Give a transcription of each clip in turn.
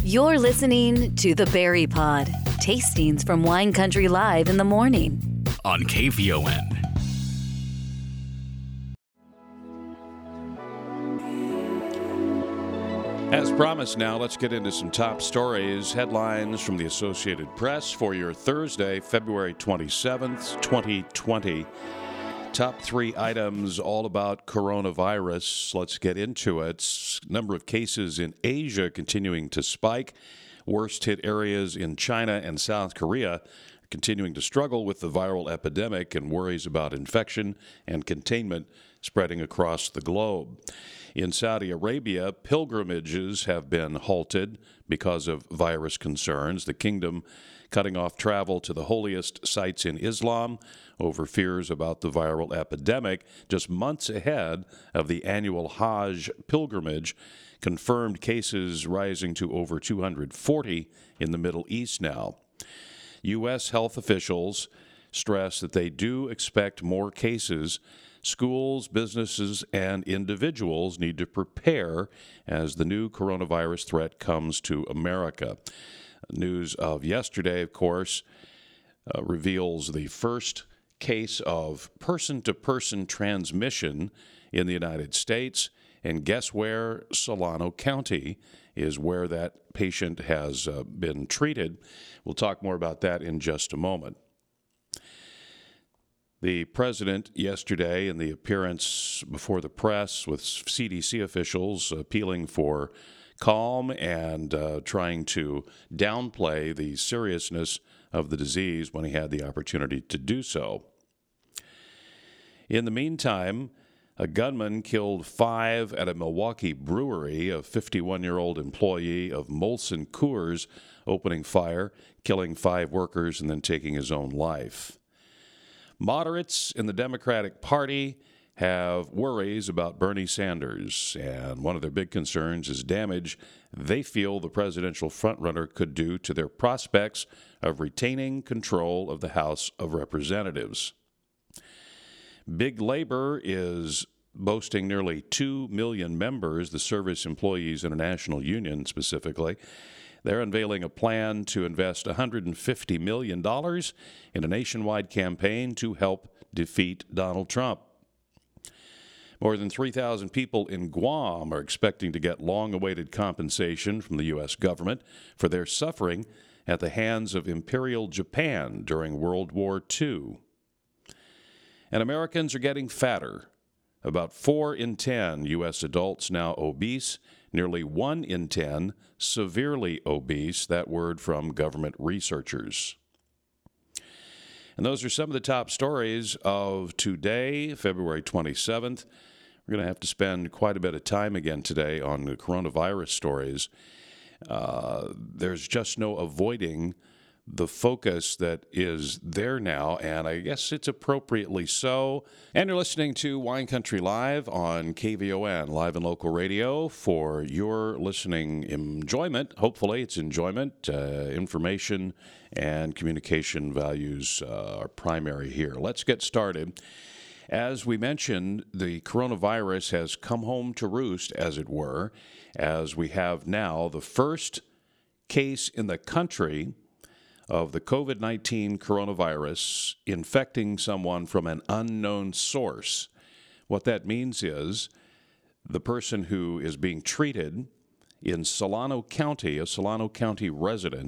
You're listening to The Berry Pod, tastings from Wine Country Live in the morning on KVON. As promised, now let's get into some top stories, headlines from the Associated Press for your Thursday, February 27th, 2020. Top three items all about coronavirus. Let's get into it. Number of cases in Asia continuing to spike. Worst hit areas in China and South Korea continuing to struggle with the viral epidemic and worries about infection and containment spreading across the globe. In Saudi Arabia, pilgrimages have been halted because of virus concerns. The kingdom cutting off travel to the holiest sites in Islam over fears about the viral epidemic, just months ahead of the annual Hajj pilgrimage. Confirmed cases rising to over 240 in the Middle East now. U.S. health officials stress that they do expect more cases. Schools, businesses, and individuals need to prepare as the new coronavirus threat comes to America. News of yesterday, of course, reveals the first case of person-to-person transmission in the United States. And guess where? Solano County is where that patient has been treated. We'll talk more about that in just a moment. The president yesterday, in the appearance before the press with CDC officials appealing for calm and trying to downplay the seriousness of the disease when he had the opportunity to do so. In the meantime, a gunman killed 5 at a Milwaukee brewery, a 51-year-old employee of Molson Coors opening fire, killing 5 workers, and then taking his own life. Moderates in the Democratic Party have worries about Bernie Sanders, and one of their big concerns is damage they feel the presidential frontrunner could do to their prospects of retaining control of the House of Representatives. Big Labor is boasting nearly 2 million members, the Service Employees International Union specifically. They're unveiling a plan to invest $150 million in a nationwide campaign to help defeat Donald Trump. More than 3,000 people in Guam are expecting to get long-awaited compensation from the U.S. government for their suffering at the hands of Imperial Japan during World War II. And Americans are getting fatter. About 4 in 10 U.S. adults now obese, nearly 1 in 10 severely obese, that word from government researchers. And those are some of the top stories of today, February 27th. We're going to have to spend quite a bit of time again today on the coronavirus stories. There's just no avoiding the focus that is there now, and I guess it's appropriately so. And you're listening to Wine Country Live on KVON, live and local radio, for your listening enjoyment. Hopefully it's enjoyment. Information and communication values are primary here. Let's get started. As we mentioned, the coronavirus has come home to roost, as it were, as we have now the first case in the country of the COVID-19 coronavirus infecting someone from an unknown source. What that means is the person who is being treated in Solano County, a Solano County resident,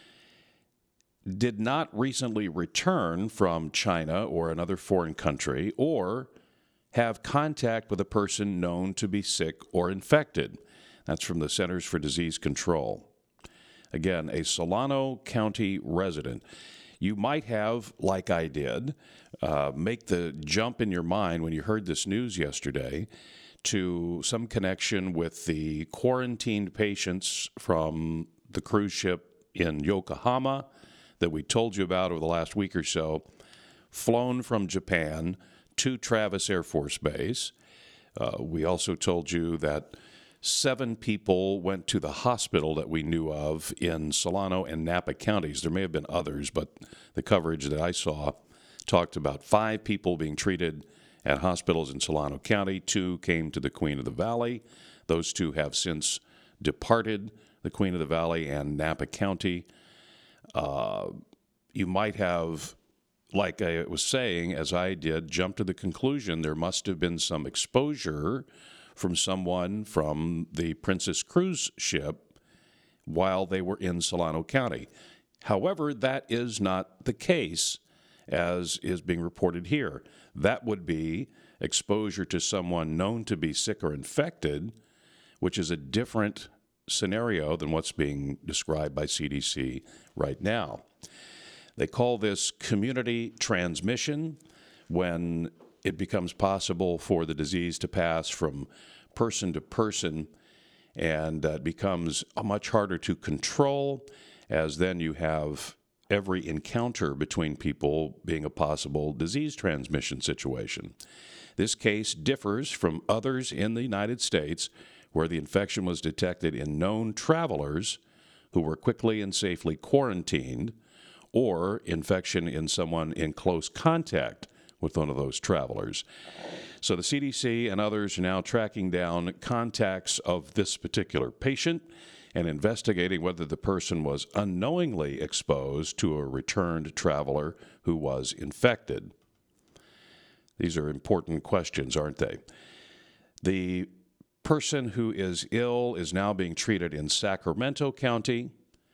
did not recently return from China or another foreign country or have contact with a person known to be sick or infected. That's from the Centers for Disease Control. Again, a Solano County resident. You might have, like I did, make the jump in your mind when you heard this news yesterday to some connection with the quarantined patients from the cruise ship in Yokohama that we told you about over the last week or so, flown from Japan to Travis Air Force Base. We also told you that 7 people went to the hospital that we knew of in Solano and Napa counties. There may have been others, but the coverage that I saw talked about 5 people being treated at hospitals in Solano County. 2 came to the Queen of the Valley. Those 2 have since departed the Queen of the Valley and Napa County. You might have, like I was saying, as I did, jump to the conclusion there must have been some exposure from someone from the Princess cruise ship while they were in Solano County. However, that is not the case, as is being reported here. That would be exposure to someone known to be sick or infected, which is a different scenario than what's being described by CDC right now. They call this community transmission when it becomes possible for the disease to pass from person to person, and it becomes much harder to control, as then you have every encounter between people being a possible disease transmission situation. This case differs from others in the United States where the infection was detected in known travelers who were quickly and safely quarantined, or infection in someone in close contact with one of those travelers. So the CDC and others are now tracking down contacts of this particular patient and investigating whether the person was unknowingly exposed to a returned traveler who was infected. These are important questions, aren't they? The person who is ill is now being treated in Sacramento County.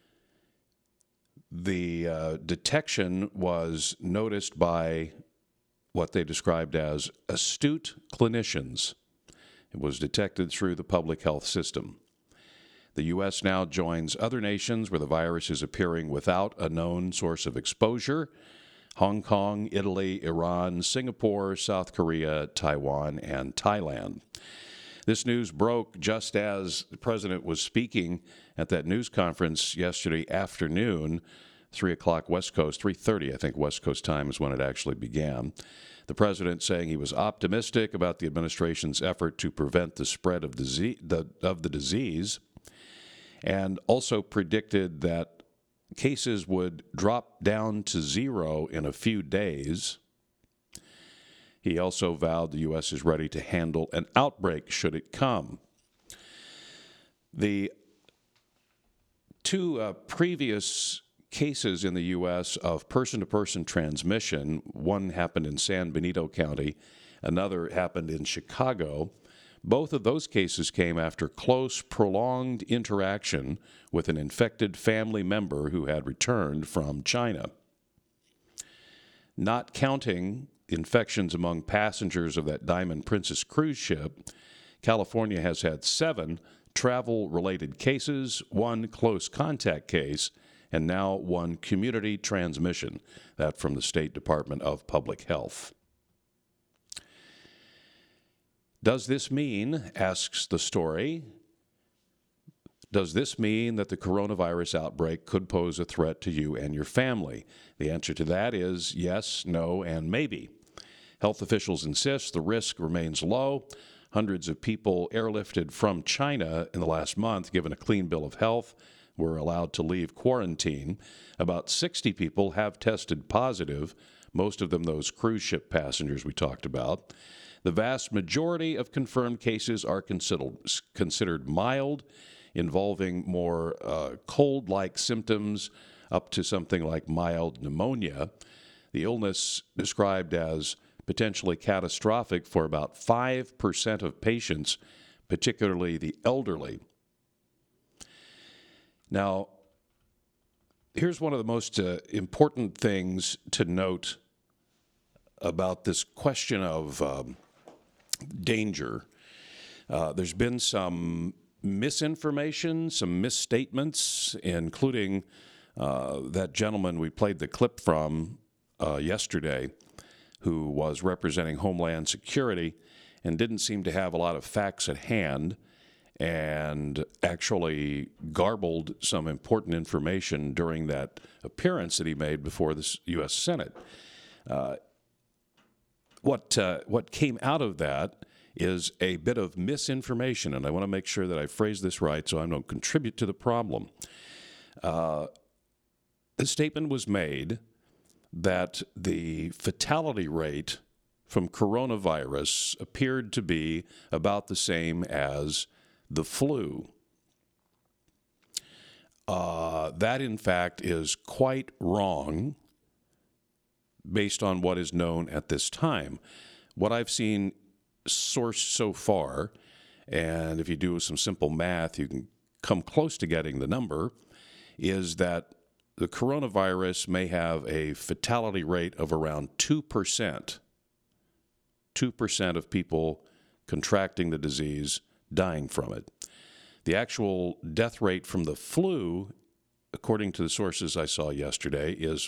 The detection was noticed by what they described as astute clinicians. It was detected through the public health system. The U.S. now joins other nations where the virus is appearing without a known source of exposure: Hong Kong, Italy, Iran, Singapore, South Korea, Taiwan, and Thailand. This news broke just as the president was speaking at that news conference yesterday afternoon, 3 o'clock West Coast, 3:30, I think, West Coast time is when it actually began. The president saying he was optimistic about the administration's effort to prevent the spread of the disease, and also predicted that cases would drop down to zero in a few days. He also vowed the U.S. is ready to handle an outbreak should it come. The two previous cases in the U.S. of person-to-person transmission, one happened in San Benito County, another happened in Chicago. Both of those cases came after close, prolonged interaction with an infected family member who had returned from China. Not counting infections among passengers of that Diamond Princess cruise ship, California has had 7 travel-related cases, 1 close contact case, and now 1 community transmission. That from the State Department of Public Health. Does this mean, asks the story, does this mean that the coronavirus outbreak could pose a threat to you and your family? The answer to that is yes, no, and maybe. Health officials insist the risk remains low. Hundreds of people airlifted from China in the last month, given a clean bill of health, were allowed to leave quarantine. About 60 people have tested positive, most of them those cruise ship passengers we talked about. The vast majority of confirmed cases are considered mild, involving more cold-like symptoms up to something like mild pneumonia. The illness described as potentially catastrophic for about 5% of patients, particularly the elderly. Now, here's one of the most important things to note about this question of danger. There's been some misinformation, some misstatements, including that gentleman we played the clip from yesterday, who was representing Homeland Security and didn't seem to have a lot of facts at hand and actually garbled some important information during that appearance that he made before the U.S. Senate. What came out of that is a bit of misinformation, and I want to make sure that I phrase this right so I don't contribute to the problem. The statement was made that the fatality rate from coronavirus appeared to be about the same as the flu. that in fact is quite wrong based on what is known at this time. What I've seen sourced so far, and if you do some simple math, you can come close to getting the number, is that the coronavirus may have a fatality rate of around 2%. 2% of people contracting the disease dying from it. The actual death rate from the flu, according to the sources I saw yesterday, is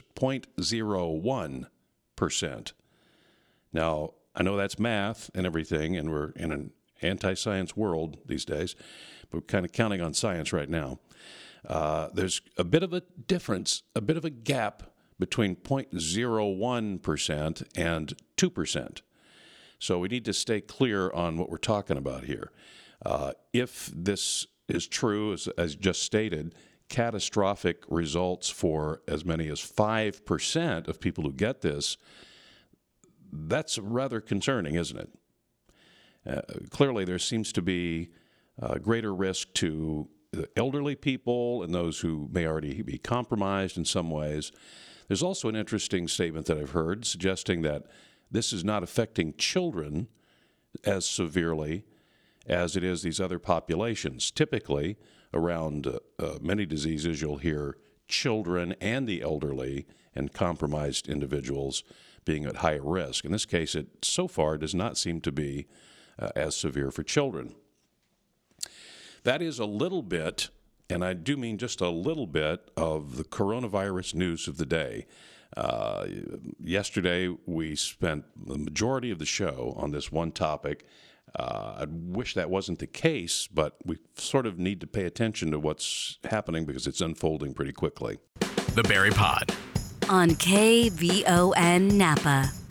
0.01%. Now, I know that's math and everything, and we're in an anti-science world these days, but we're kind of counting on science right now. There's a bit of a difference, a bit of a gap between 0.01% and 2%. So we need to stay clear on what we're talking about here. If this is true, as just stated, catastrophic results for as many as 5% of people who get this, that's rather concerning, isn't it? Clearly, there seems to be greater risk to the elderly people and those who may already be compromised in some ways. There's also an interesting statement that I've heard suggesting that this is not affecting children as severely as it is these other populations. Typically, around many diseases, you'll hear children and the elderly and compromised individuals being at higher risk. In this case, it so far does not seem to be as severe for children. That is a little bit, and I do mean just a little bit, of the coronavirus news of the day. Yesterday, we spent the majority of the show on this one topic. I wish that wasn't the case, but we sort of need to pay attention to what's happening because it's unfolding pretty quickly. The Barry Pod on KVON Napa.